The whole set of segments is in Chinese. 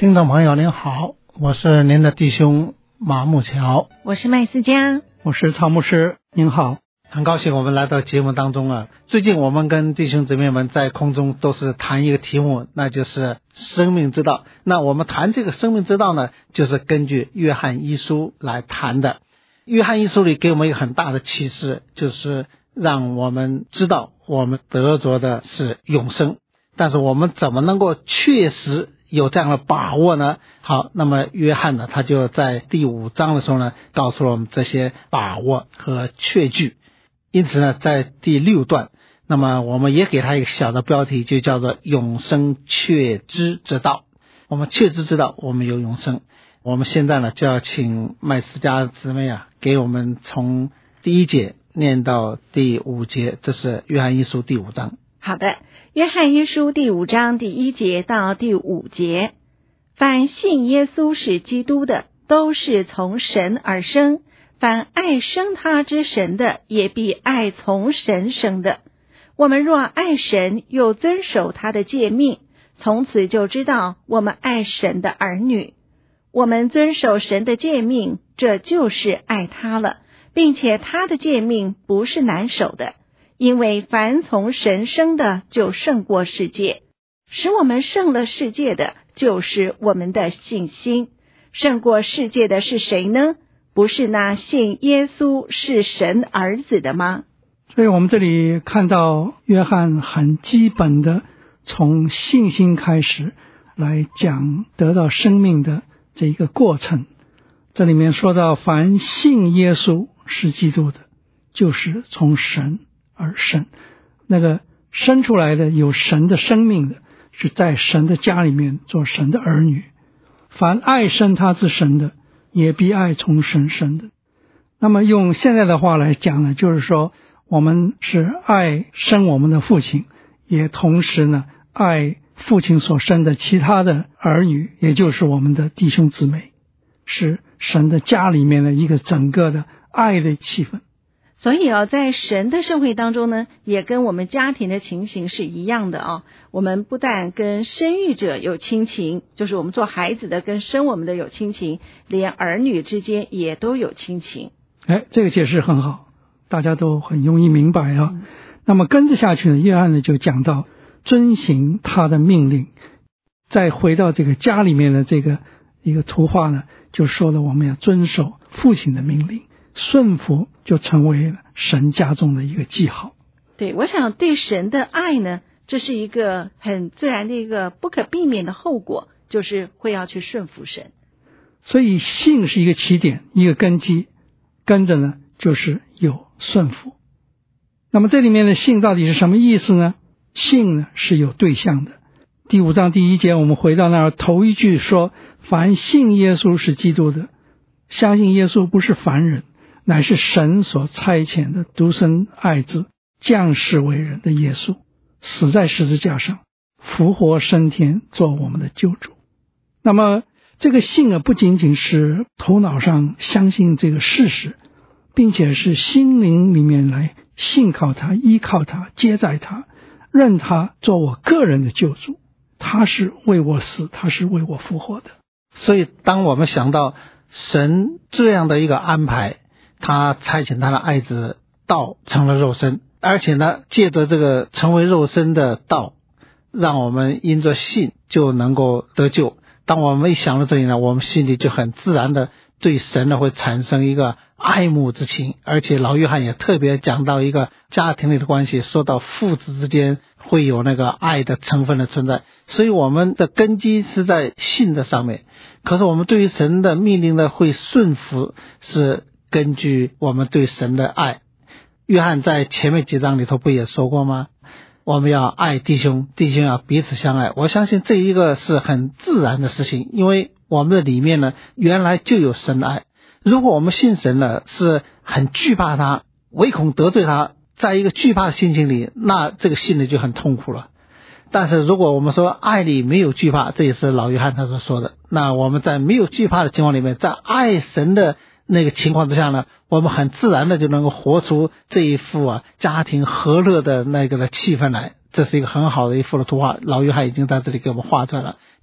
听众朋友您好，我是您的弟兄马木桥， 我是麦思佳， 我是曹牧师，您好。 很高兴我们来到节目当中啊。最近我们跟弟兄姊妹们在空中都是谈一个题目，那就是生命之道。那我们谈这个生命之道呢，就是根据约翰一书来谈的。约翰一书里给我们一个很大的启示，就是让我们知道我们得着的是永生，但是我们怎么能够确实有这样的把握呢？好，那么约翰呢，他就在第5章的时候呢，告诉了我们这些把握和确据。因此呢，在第6段，那么我们也给他一个小的标题，就叫做永生确知之道。我们确知之道，我们有永生。我们现在呢，就要请麦斯家姊妹啊，给我们从第1节念到第5节，这是约翰一书第5章。 好的，约翰一书第5章第1节到第5节，凡信耶稣是基督的，都是从神而生。凡爱生他之神的，也必爱从神生的。我们若爱神，又遵守他的诫命，从此就知道我们爱神的儿女。我们遵守神的诫命，这就是爱他了，并且他的诫命不是难守的，因为凡从神生的，就胜过世界。使我们胜了世界的，就是我们的信心。胜过世界的是谁呢？不是那信耶稣是神儿子的吗？ 所以我们这里看到约翰很基本的从信心开始来讲得到生命的这一个过程。这里面说到凡信耶稣是基督的，就是从神而生。那个生出来的有神的生命的，是在神的家里面做神的儿女。凡爱生他之神的，也必爱从神生的。那么用现在的话来讲呢，就是说我们是爱生我们的父亲，也同时呢爱父亲所生的其他的儿女，也就是我们的弟兄姊妹，是神的家里面的一个整个的爱的气氛。 所以在神的社会当中呢，也跟我们家庭的情形是一样的我们不但跟生育者有亲情，就是我们做孩子的跟生我们的有亲情，连儿女之间也都有亲情。 这个解释很好，大家都很容易明白那么跟着下去呢，约翰呢就讲到遵行他的命令。再回到这个家里面的这个一个图画呢，就说了我们要遵守父亲的命令，顺服就成为了神家中的一个记号。 对，我想对神的爱呢，这是一个很自然的一个不可避免的后果，就是会要去顺服神。 所以信是一个起点，一个根基，跟着呢就是有顺服。那么这里面的信到底是什么意思呢？信呢是有对象的。第5章第1节我们回到那儿，头一句说凡信耶稣是基督的，相信耶稣不是凡人，乃是神所差遣的独生爱子，降世为人的耶稣，死在十字架上，复活升天，做我们的救主。那么这个信不仅仅是头脑上相信这个事实，并且是心灵里面来信靠他，依靠他，接待他，认他做我个人的救主。他是为我死，他是为我复活的。 所以当我们想到神这样的一个安排，他差遣他的爱子道成了肉身，而且呢借着这个成为肉身的道，让我们因着信就能够得救。当我们一想到这里呢，我们心里就很自然的对神呢会产生一个爱慕之情。而且老约翰也特别讲到一个家庭里的关系，说到父子之间会有那个爱的成分的存在。所以我们的根基是在信的上面，可是我们对于神的命令呢会顺服，是根据我们对神的爱。约翰在前面几章里头不也说过吗？我们要爱弟兄，弟兄要彼此相爱。我相信这一个是很自然的事情，因为我们的里面呢原来就有神的爱。如果我们信神了，是很惧怕他，唯恐得罪他，在一个惧怕的心情里，那这个信呢就很痛苦了。但是如果我们说爱里没有惧怕，这也是老约翰他所说的，那我们在没有惧怕的情况里面，在爱神的那个情况之下呢，我们很自然的就能够活出这一幅家庭和乐的那个的气氛来。这是一个很好的一幅的图画，老约翰已经在这里给我们画出来了。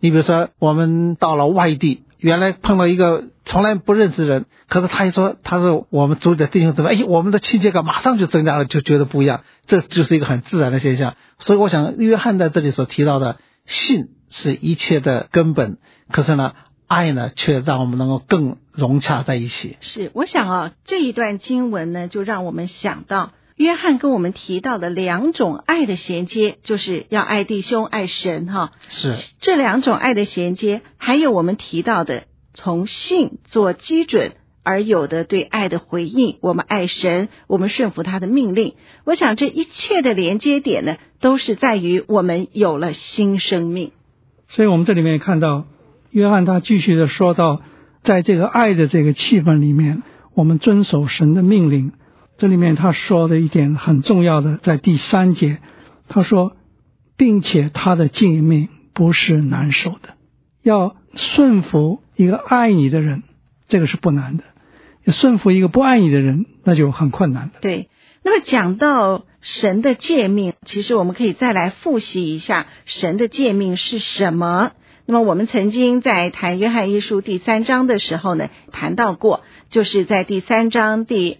你比如说我们到了外地，原来碰到一个从来不认识的人，可是他一说他是我们族里的弟兄姊妹，我们的亲切感马上就增加了，就觉得不一样，这就是一个很自然的现象。所以我想约翰在这里所提到的信是一切的根本，可是呢爱呢却让我们能够更融洽在一起。 是，我想这一段经文呢就让我们想到约翰跟我们提到的两种爱的衔接，就是要爱弟兄爱神是这两种爱的衔接，还有我们提到的从信做基准而有的对爱的回应，我们爱神，我们顺服他的命令。我想这一切的连接点呢，都是在于我们有了新生命。 所以我们这里面看到约翰他继续的说到，在这个爱的这个气氛里面，我们遵守神的命令。这里面他说的一点很重要的，在第3节他说，并且他的诫命不是难守的。要顺服一个爱你的人，这个是不难的，要顺服一个不爱你的人，那就很困难的。 对，那么讲到神的诫命，其实我们可以再来复习一下神的诫命是什么。那么我们曾经在谈约翰一书第3章的时候呢，谈到过，就是在第3章第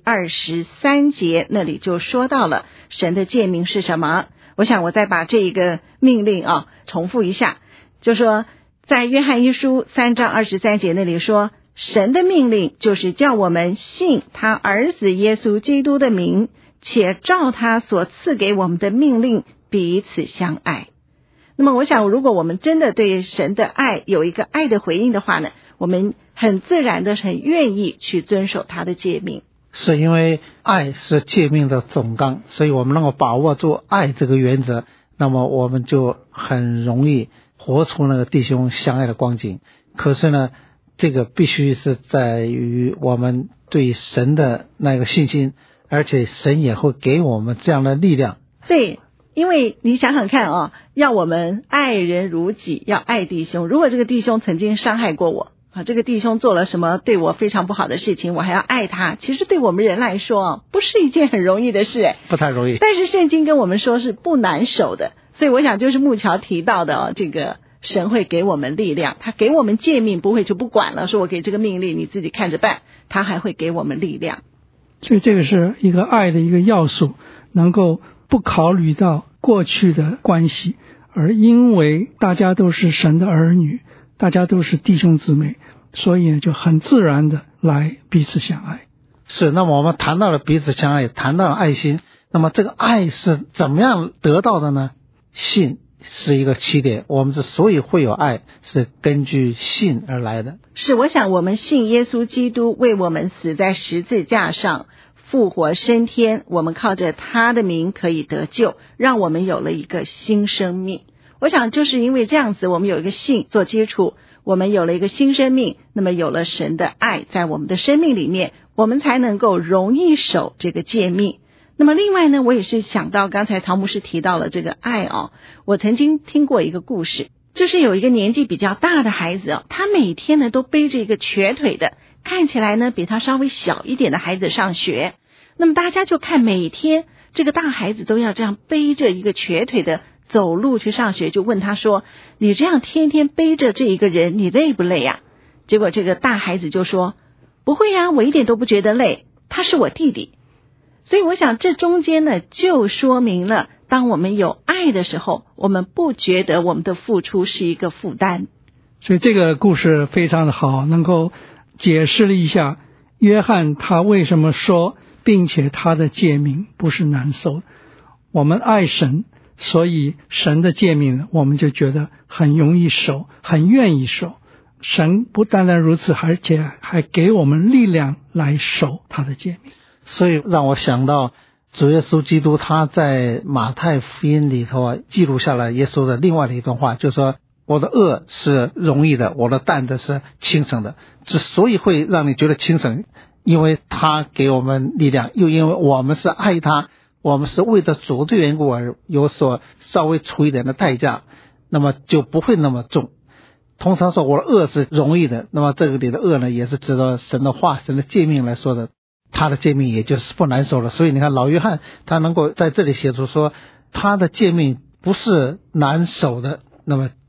23节那里就说到了神的诫命是什么。我想我再把这一个命令重复一下，就说在约翰一书3章23节那里说，神的命令就是叫我们信他儿子耶稣基督的名，且照他所赐给我们的命令彼此相爱。那么我想，如果我们真的对神的爱有一个爱的回应的话呢，我们很自然的很愿意去遵守他的诫命。 是因为爱是诫命的总纲，所以我们能够把握住爱这个原则，那么我们就很容易活出那个弟兄相爱的光景。可是呢，这个必须是在于我们对神的那个信心，而且神也会给我们这样的力量。 对，因为你想想看要我们爱人如己，要爱弟兄。如果这个弟兄曾经伤害过我这个弟兄做了什么对我非常不好的事情，我还要爱他，其实对我们人来说不是一件很容易的事， 不太容易。 但是圣经跟我们说是不难守的，所以我想就是木桥提到的这个神会给我们力量，他给我们诫命，不会就不管了，说我给这个命令你自己看着办，他还会给我们力量。 所以这个是一个爱的一个要素，能够不考虑到过去的关系，而因为大家都是神的儿女，大家都是弟兄姊妹，所以就很自然的来彼此相爱。 是，那么我们谈到了彼此相爱，谈到了爱心，那么这个爱是怎么样得到的呢？信是一个起点，我们之所以会有爱，是根据信而来的。 是，我想我们信耶稣基督为我们死在十字架上，复活升天，我们靠着他的名可以得救，让我们有了一个新生命。我想就是因为这样子，我们有一个信做基础，我们有了一个新生命，那么有了神的爱在我们的生命里面，我们才能够容易守这个诫命。那么另外呢，我也是想到刚才曹牧师提到了这个爱我曾经听过一个故事，就是有一个年纪比较大的孩子他每天呢都背着一个瘸腿的，看起来呢比他稍微小一点的孩子上学。那么大家就看每天这个大孩子都要这样背着一个瘸腿的走路去上学，就问他说，你这样天天背着这一个人，你累不累啊？结果这个大孩子就说，不会啊，我一点都不觉得累，他是我弟弟。所以我想这中间呢，就说明了当我们有爱的时候，我们不觉得我们的付出是一个负担。 所以这个故事非常的好，能够解释了一下约翰他为什么说，并且他的诫命不是难守。我们爱神，所以神的诫命我们就觉得很容易守，很愿意守。神不单单如此，而且还给我们力量来守他的诫命。 所以让我想到主耶稣基督他在马太福音里头记录下了耶稣的另外的一段话，就是说我的恶是容易的，我的担子是轻省的。之所以会让你觉得轻省，因为他给我们力量，又因为我们是爱他，我们是为着主的缘故而有所稍微出一点的代价，那么就不会那么重。通常说我的恶是容易的，那么这个里的恶呢，也是指着神的话，神的诫命来说的，他的诫命也就是不难守了。所以你看老约翰他能够在这里写出说他的诫命不是难守的，那么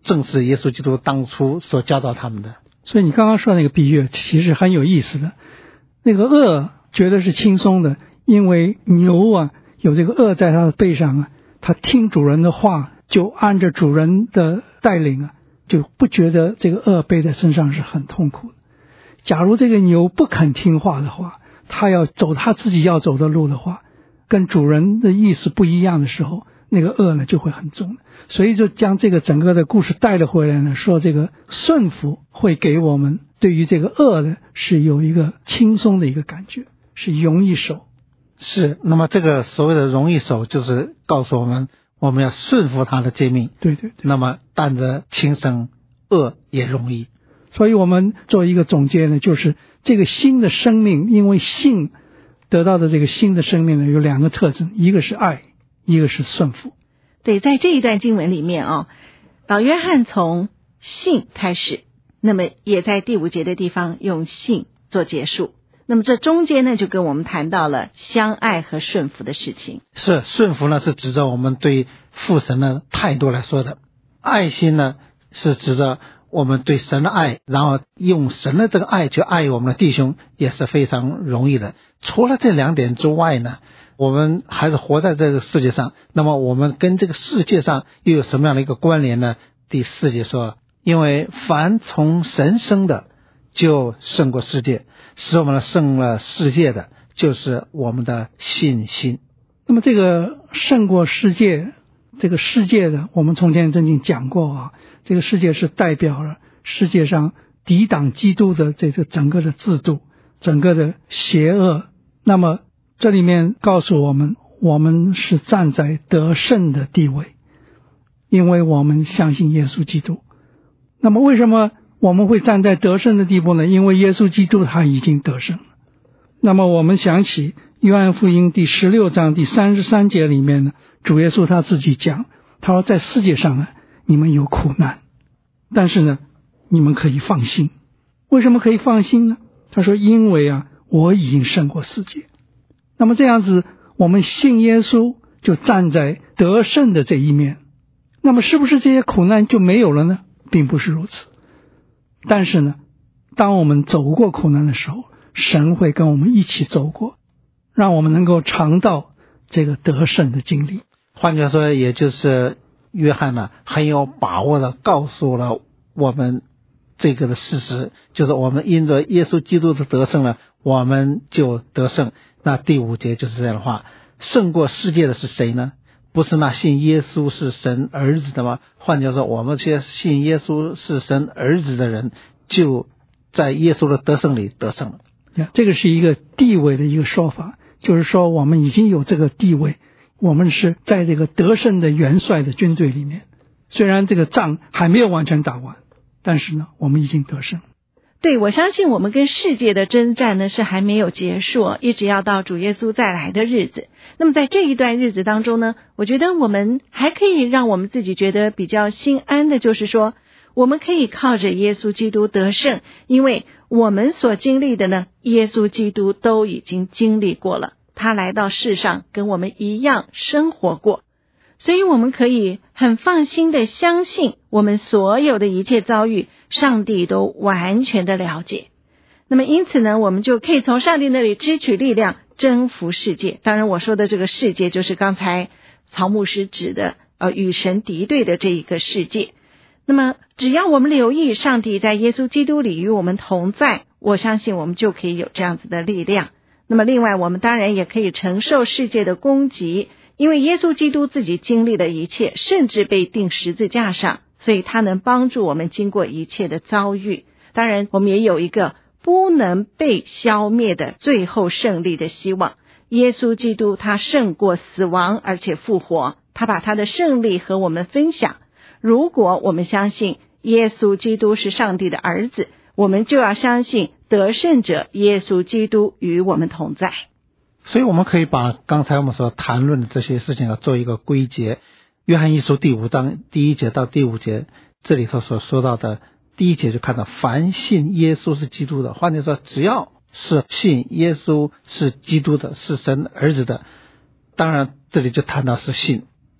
正是耶稣基督当初所教导他们的。 所以你刚刚说那个比喻其实很有意思的，那个轭觉得是轻松的，因为牛啊有这个轭在它的背上啊，它听主人的话，就按着主人的带领啊，就不觉得这个轭背在身上是很痛苦的。假如这个牛不肯听话的话，它要走它自己要走的路的话，跟主人的意思不一样的时候，那个轭呢就会很重。所以就将这个整个的故事带了回来呢，说这个顺服会给我们对于这个轭的是有一个轻松的一个感觉，是容易守。 是，那么这个所谓的容易守，就是告诉我们我们要顺服他的诫命。 对对对。 那么担着轻省，轭也容易。 所以我们做一个总结呢，就是这个新的生命，因为信得到的这个新的生命呢，有两个特征，一个是爱，一个是顺服。 对，在这一段经文里面老约翰从信开始，那么也在第5节的地方用信做结束。那么这中间呢，就跟我们谈到了相爱和顺服的事情。 是，顺服呢是指着我们对父神的态度来说的，爱心呢是指着我们对神的爱，然后用神的这个爱去爱我们的弟兄，也是非常容易的。除了这2点之外呢，我们还是活在这个世界上，那么我们跟这个世界上又有什么样的一个关联呢？第4节说，因为凡从神生的就胜过世界，使我们胜了世界的就是我们的信心。 那么这个胜过世界，这个世界的我们从前曾经讲过这个世界是代表了世界上抵挡基督的这个整个的制度，整个的邪恶。那么这里面告诉我们，我们是站在得胜的地位，因为我们相信耶稣基督。那么为什么我们会站在得胜的地步呢？因为耶稣基督他已经得胜了。那么我们想起约翰福音第16章第33节里面呢，主耶稣他自己讲，他说在世界上你们有苦难，但是呢你们可以放心。为什么可以放心呢？他说因为我已经胜过世界。那么这样子我们信耶稣就站在得胜的这一面。那么是不是这些苦难就没有了呢？并不是如此。但是呢，当我们走过苦难的时候，神会跟我们一起走过，让我们能够尝到这个得胜的经历。 换句话说，也就是约翰呢很有把握的告诉了我们这个的事实，就是我们因着耶稣基督的得胜了，我们就得胜。那第5节就是这样的话，胜过世界的是谁呢？不是那信耶稣是神儿子的吗？换句话说，我们这些信耶稣是神儿子的人，就在耶稣的得胜里得胜了。 这个是一个地位的一个说法，就是说我们已经有这个地位，我们是在这个得胜的元帅的军队里面。虽然这个仗还没有完全打完，但是呢我们已经得胜。 对，我相信我们跟世界的征战呢是还没有结束，一直要到主耶稣再来的日子。那么在这一段日子当中呢，我觉得我们还可以让我们自己觉得比较心安的，就是说我们可以靠着耶稣基督得胜，因为我们所经历的呢，耶稣基督都已经经历过了，他来到世上跟我们一样生活过，所以我们可以很放心的相信我们所有的一切遭遇，上帝都完全的了解。那么因此呢，我们就可以从上帝那里支取力量，征服世界。当然我说的这个世界就是刚才曹牧师指的与神敌对的这一个世界。那么只要我们留意上帝在耶稣基督里与我们同在，我相信我们就可以有这样子的力量。那么另外我们当然也可以承受世界的攻击，因为耶稣基督自己经历了一切，甚至被钉十字架上，所以他能帮助我们经过一切的遭遇。当然我们也有一个不能被消灭的最后胜利的希望，耶稣基督他胜过死亡而且复活，他把他的胜利和我们分享。如果我们相信耶稣基督是上帝的儿子，我们就要相信得胜者耶稣基督与我们同在。 所以我们可以把刚才我们所谈论的这些事情做一个归结。约翰一书第5章第1节到第5节，这里头所说到的第1节就看到凡信耶稣是基督的，换句话说，只要是信耶稣是基督的，是神儿子的，当然这里就谈到是信，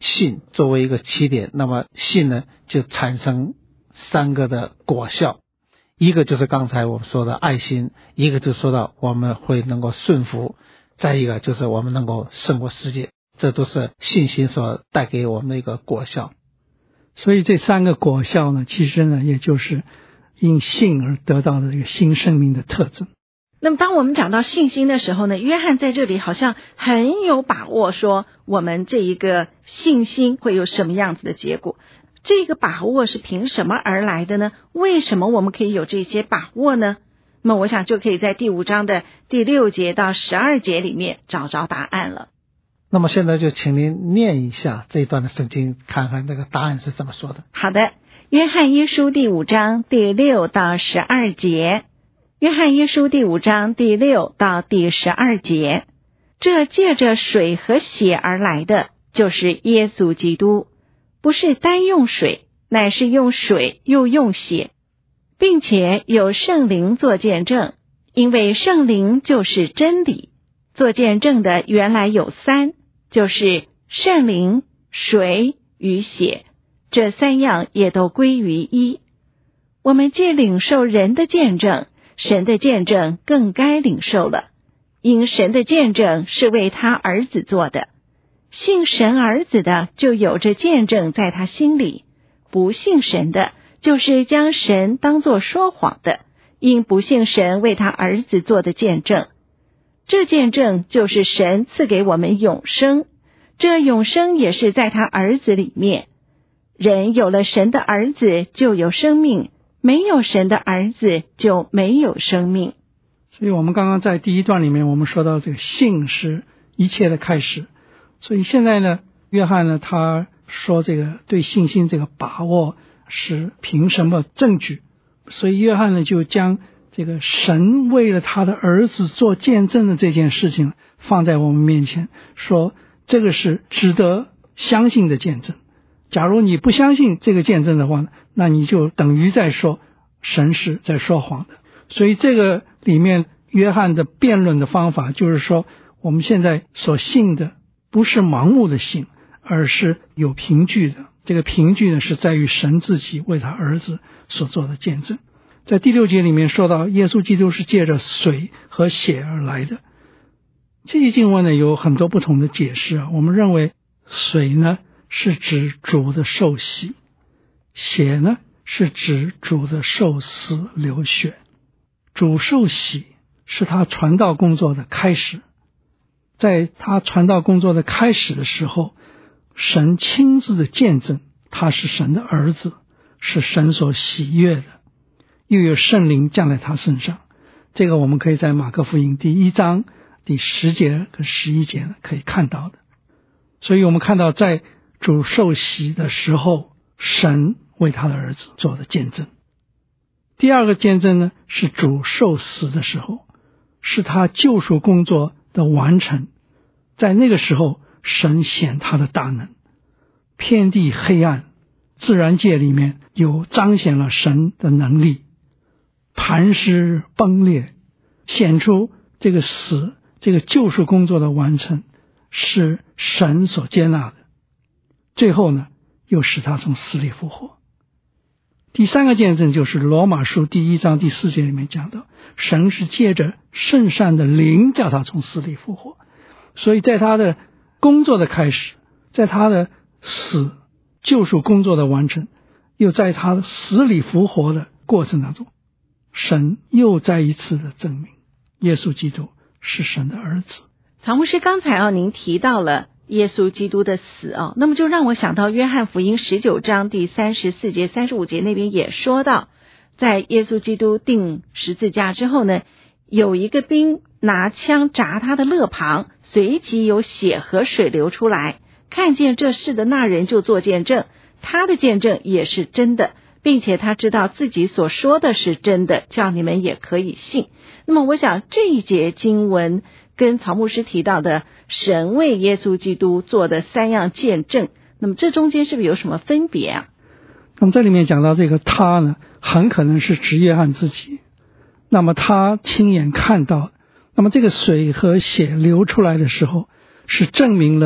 信作为一个起点，那么信呢就产生3个的果效，一个就是刚才我们说的爱心，一个就说到我们会能够顺服，再一个就是我们能够胜过世界，这都是信心所带给我们的一个果效。 所以这3个果效呢，其实呢也就是因信而得到的这个新生命的特征。 那么当我们讲到信心的时候呢，约翰在这里好像很有把握说我们这一个信心会有什么样子的结果。这个把握是凭什么而来的呢？为什么我们可以有这些把握呢？那么我想就可以在第5章的第6节到12节里面找着答案了。 那么现在就请您念一下这一段的圣经，看看这个答案是怎么说的。 好的，约翰一书第5章第6到12节。约翰一书第5章第6到第12节，这借着水和血而来的，就是耶稣基督，不是单用水，乃是用水又用血，并且有圣灵做见证，因为圣灵就是真理。做见证的原来有3，就是圣灵、水与血，这3样也都归于一。我们既领受人的见证，神的见证更该领受了，因神的见证是为他儿子做的。信神儿子的就有着见证在他心里，不信神的就是将神当作说谎的，因不信神为他儿子做的见证。这见证就是神赐给我们永生，这永生也是在他儿子里面。人有了神的儿子就有生命，没有神的儿子就没有生命。 所以我们刚刚在第1段里面我们说到这个信是一切的开始，所以现在呢，约翰呢他说这个对信心这个把握是凭什么证据，所以约翰呢就将这个神为了他的儿子做见证的这件事情放在我们面前，说这个是值得相信的见证。假如你不相信这个见证的话，那你就等于在说神是在说谎的。所以这个里面约翰的辩论的方法就是说，我们现在所信的不是盲目的信，而是有凭据的。这个凭据呢是在于神自己为他儿子所做的见证。在第6节里面说到耶稣基督是借着水和血而来的，这些经文呢有很多不同的解释啊。我们认为水呢是指主的受洗，血呢是指主的受死流血。主受洗是他传道工作的开始，在他传道工作的开始的时候，神亲自的见证他是神的儿子，是神所喜悦的，又有圣灵降在他身上。这个我们可以在马可福音第1章第10节跟11节呢可以看到的。所以我们看到在主受洗的时候，神为他的儿子做的见证。第2个见证呢是主受死的时候，是他救赎工作的完成。在那个时候神显他的大能，遍地黑暗，自然界里面有彰显了神的能力，磐石崩裂，显出这个死，这个救赎工作的完成是神所接纳的。最后呢又使他从死里复活。第3个见证就是罗马书第1章第4节里面讲到，神是借着圣善的灵叫他从死里复活。所以在他的工作的开始，在他的死救赎工作的完成，又在他的死里复活的过程当中，神又再一次的证明耶稣基督是神的儿子。 曹牧师，刚才您提到了耶稣基督的死那么就让我想到约翰福音19章第34节35节那边也说到，在耶稣基督钉十字架之后呢，有一个兵拿枪扎他的肋旁，随即有血和水流出来，看见这事的那人就做见证，他的见证也是真的，并且他知道自己所说的是真的，叫你们也可以信。那么我想这一节经文跟曹牧师提到的神为耶稣基督做的3样见证，那么这中间是不是有什么分别啊？ 那么这里面讲到这个他呢，很可能是指约翰自己，那么他亲眼看到，那么这个水和血流出来的时候，是证明了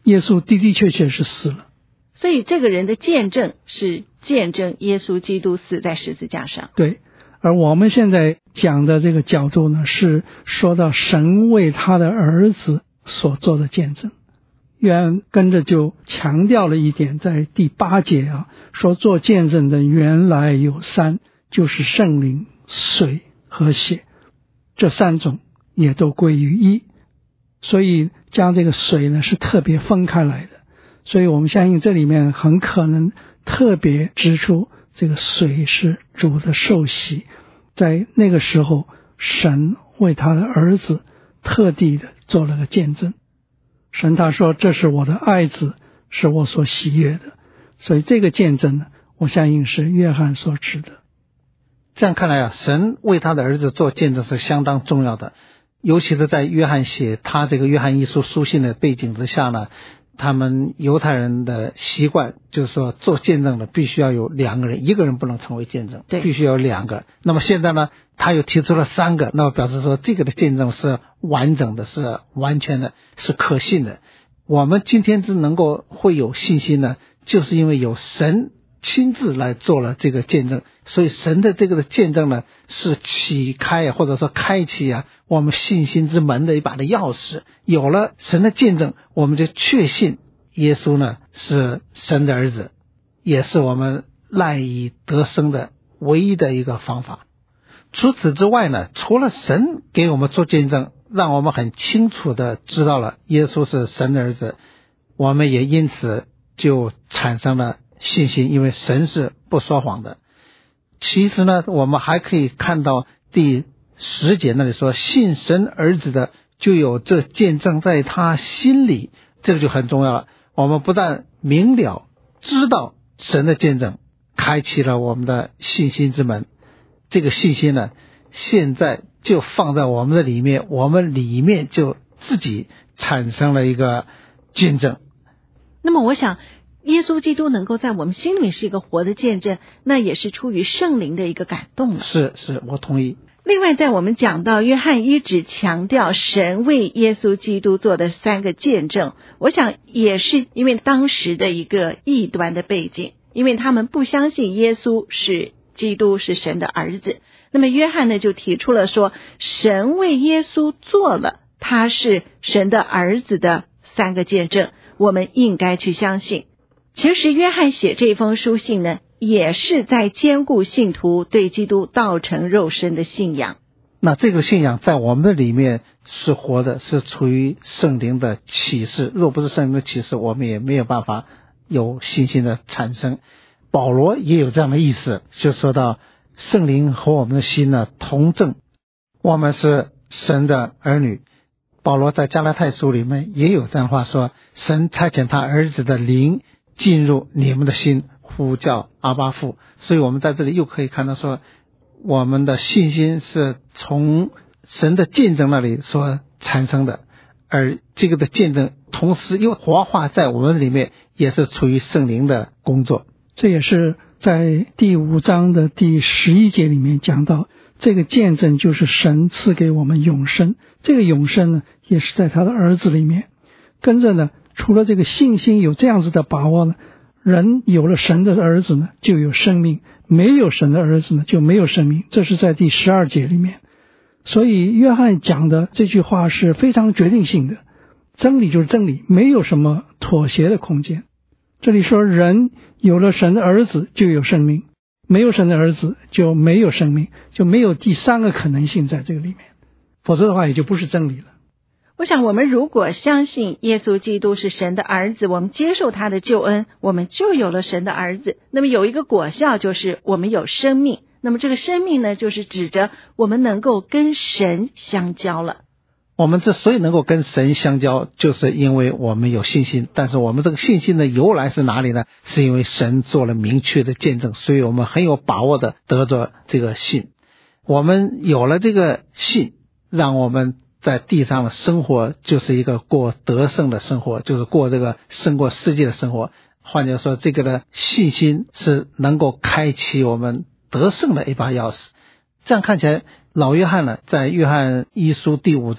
耶稣的的确确是死了。 所以这个人的见证是见证耶稣基督死在十字架上。 对，而我们现在讲的这个角度呢，是说到神为他的儿子所做的见证。约翰跟着就强调了一点，在第8节啊，说做见证的原来有3，就是圣灵、水和血，这3种也都归于一。所以将这个水呢是特别分开来的，所以我们相信这里面很可能特别指出这个水是主的受洗，在那个时候神为他的儿子特地的做了个见证。神他说这是我的爱子，是我所喜悦的，所以这个见证呢，我相信是约翰所指的。 这样看来啊，神为他的儿子做见证是相当重要的，尤其是在约翰写他这个约翰一书书信的背景之下呢，他们犹太人的习惯就是说做见证的必须要有2个人，1个人不能成为见证，必须要有2个。那么现在呢，他又提出了3个，那么表示说这个的见证是完整的，是完全的，是可信的。我们今天之能够会有信心呢，就是因为有神亲自来做了这个见证，所以神的这个的见证呢，是启开或者说开启我们信心之门的一把的钥匙。有了神的见证，我们就确信耶稣呢是神的儿子，也是我们赖以得生的唯一的一个方法。除此之外呢，除了神给我们做见证，让我们很清楚的知道了耶稣是神的儿子，我们也因此就产生了信心，因为神是不说谎的。其实呢，我们还可以看到第10节那里说，信神儿子的就有这见证在他心里，这个就很重要了。我们不但明了知道神的见证，开启了我们的信心之门，这个信心呢，现在就放在我们的里面，我们里面就自己产生了一个见证。 那么我想耶稣基督能够在我们心里是一个活的见证，那也是出于圣灵的一个感动了。 是，我同意。 另外在我们讲到约翰一直强调神为耶稣基督做的3个见证，我想也是因为当时的一个异端的背景，因为他们不相信耶稣是基督，是神的儿子。那么约翰呢就提出了说，神为耶稣做了他是神的儿子的3个见证，我们应该去相信。其实约翰写这封书信呢，也是在兼顾信徒对基督道成肉身的信仰。 那这个信仰在我们的里面是活的，是处于圣灵的启示，若不是圣灵的启示，我们也没有办法有信心的产生。保罗也有这样的意思，就说到圣灵和我们的心呢同证，我们是神的儿女。保罗在加拉太书里面也有这样的话说，神差遣他儿子的灵进入你们的心，呼叫阿爸父。所以我们在这里又可以看到说，我们的信心是从神的见证那里所产生的，而这个的见证同时又活化在我们里面，也是处于圣灵的工作。 这也是在第5章的第11节里面讲到，这个见证就是神赐给我们永生，这个永生呢也是在他的儿子里面。跟着呢，除了这个信心有这样子的把握呢，人有了神的儿子呢就有生命，没有神的儿子呢就没有生命，这是在第12节里面。所以约翰讲的这句话是非常决定性的，真理就是真理，没有什么妥协的空间。这里说人有了神的儿子就有生命，没有神的儿子就没有生命，就没有第3个可能性在这个里面，否则的话也就不是真理了。 我想我们如果相信耶稣基督是神的儿子，我们接受他的救恩，我们就有了神的儿子。那么有一个果效就是我们有生命，那么这个生命呢，就是指着我们能够跟神相交了。 我们之所以能够跟神相交，就是因为我们有信心。但是我们这个信心的由来是哪里呢？是因为神做了明确的见证，所以我们很有把握的得着这个信。我们有了这个信，让我们在地上的生活就是一个过得胜的生活，就是过这个胜过世界的生活。换句话说，这个的信心是能够开启我们得胜的一把钥匙。这样看起来，老约翰呢，在约翰一书第5章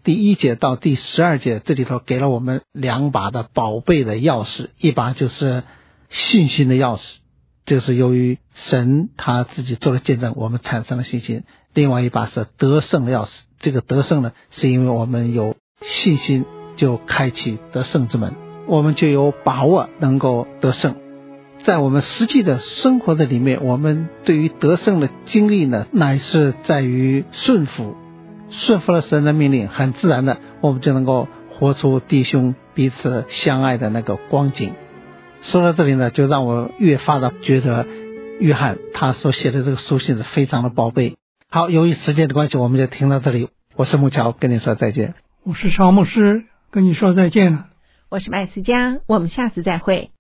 第1节到第12节，这里头给了我们2把的宝贝的钥匙，一把就是信心的钥匙，这是由于神他自己做了见证，我们产生了信心。另外一把是得胜的钥匙，这个得胜呢，是因为我们有信心，就开启得胜之门，我们就有把握能够得胜。在我们实际的生活的里面，我们对于得胜的经历呢，乃是在于顺服了神的命令，很自然的我们就能够活出弟兄彼此相爱的那个光景。说到这里呢，就让我越发的觉得约翰他所写的这个书信是非常的宝贝。好，由于时间的关系，我们就听到这里。我是木桥，跟你说再见。 我是曹牧师，跟你说再见了。 我是麦思佳，我们下次再会。